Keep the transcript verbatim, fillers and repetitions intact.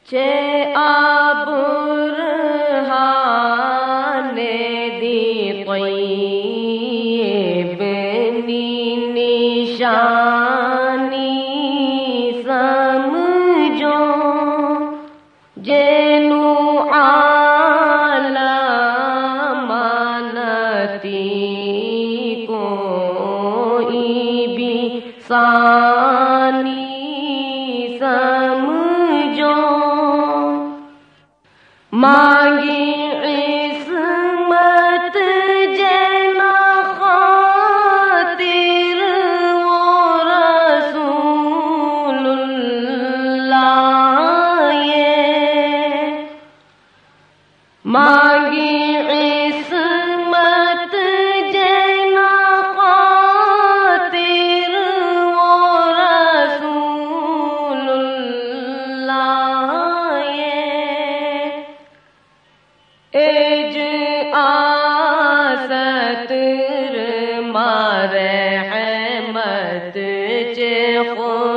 چے آبرہان دی طیب نی نشانی سمجھو جینو علامانتی کوئی بھی ثانی سمجھو مانگی عصمت جینا خاطر وہ رسول اللہ یہ مانگی عصمت جینا خاطر وہ رسول اللہ یہ ایج آستر مارے احمد چے خو